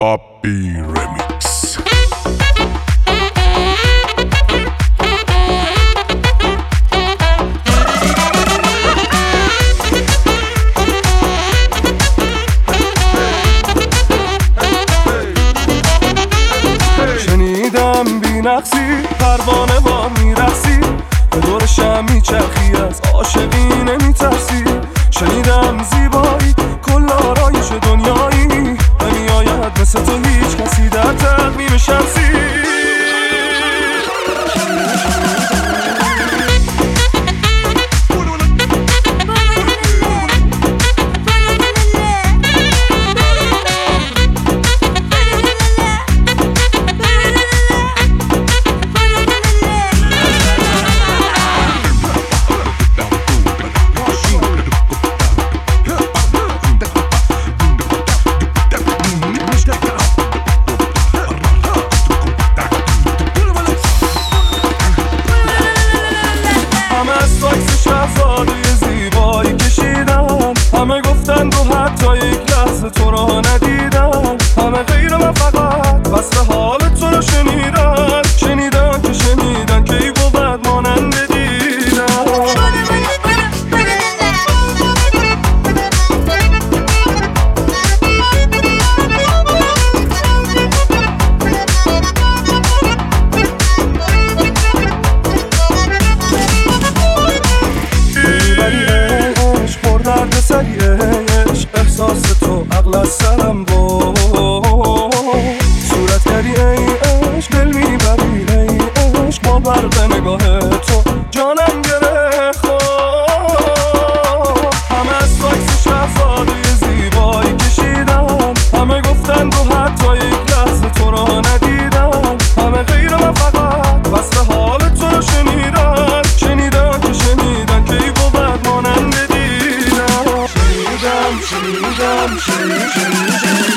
Papi Remix. شنیدم بی نقصی پروانه با میرقصی، به دور شم میچرخی از عاشقی نمیترسی. شنیدم زیبایی کل آرایش دنیایی، نمیآید مثل تو هیچ کسی در تقویم شمسی. همه گفتن رو حتی یک لحظه تو رو ندیدن، همه غیر من فقط وصف حال تو رو شنیدن. شنیدن که شنیدن که ای بود مانند دیدن. سریعش احساس تو عقل از سرم بود، صورت کردی ای عشق، دل میبری ای عشق، با برق نگاه تو جانم گره خود. همه از ساکس شهزاده زیبایی کشیدن، همه گفتن رو حتی یک لحظه تو رو ندیدن، همه غیر من فقط وصف حال تو رو شنیدن. شنیدن که شنیدن که ای بود مانند دیدن. شنیدم